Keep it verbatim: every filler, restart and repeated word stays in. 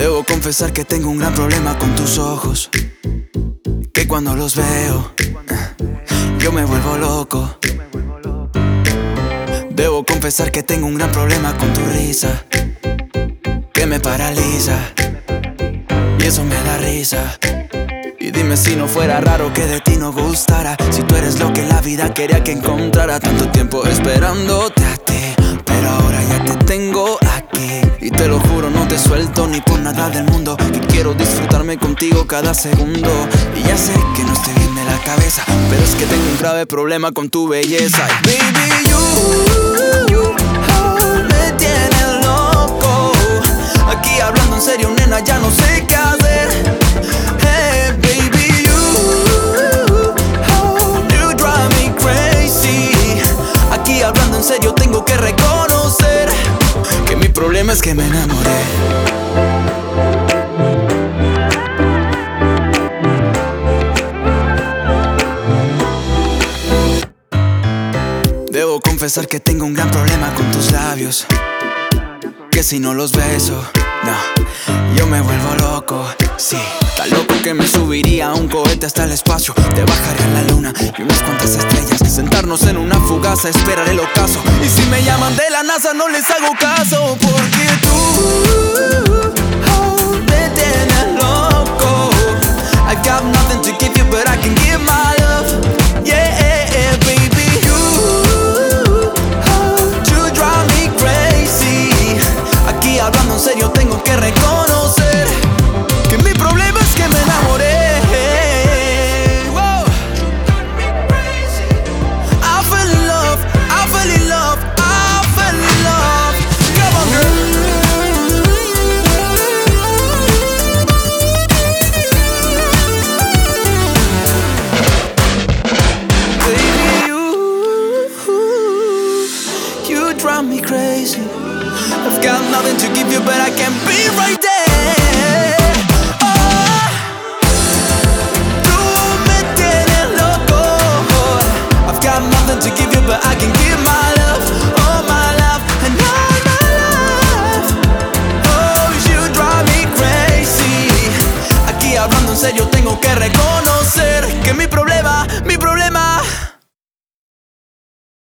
Debo confesar que tengo un gran problema con tus ojos, que cuando los veo yo me vuelvo loco. Debo confesar que tengo un gran problema con tu risa, que me paraliza y eso me da risa. Y dime si no fuera raro que de ti no gustara, si tú eres lo que la vida quería que encontrara. Tanto tiempo esperándote a ti, pero ahora ya te tengo aquí. Y te lo juro, no te suelto ni por nada del mundo, que quiero disfrutarme contigo cada segundo. Y ya sé que no estoy bien de la cabeza, pero es que tengo un grave problema con tu belleza. Y baby, you, you oh, me tienes loco. Aquí hablando en serio, nena, ya no sé qué hacer. Hey, baby, you, oh, you drive me crazy. Aquí hablando en serio, tengo que reconocer que mi problema es que me enamoré. Debo confesar que tengo un gran problema con tus labios, que si no los beso, no, yo me vuelvo loco. Sí, tan loco que me subiría a un cohete hasta el espacio. Te bajaría en la luna y unas cuantas estrellas, sentarnos en una fugaz a esperar el ocaso. Y si me llaman de la NASA no les hago caso, porque tú oh, me tienes loco. I got nothing to give you but I can give my love. Yeah, baby, you, oh, you drive me crazy. Aquí hablando en serio tengo que reconocer que mi problema es que me enamoré. Whoa. I fell in love, I fell in love, I fell in love. Come on, girl. Baby, you, you drive me crazy. I've got nothing to give you, but I can be right there.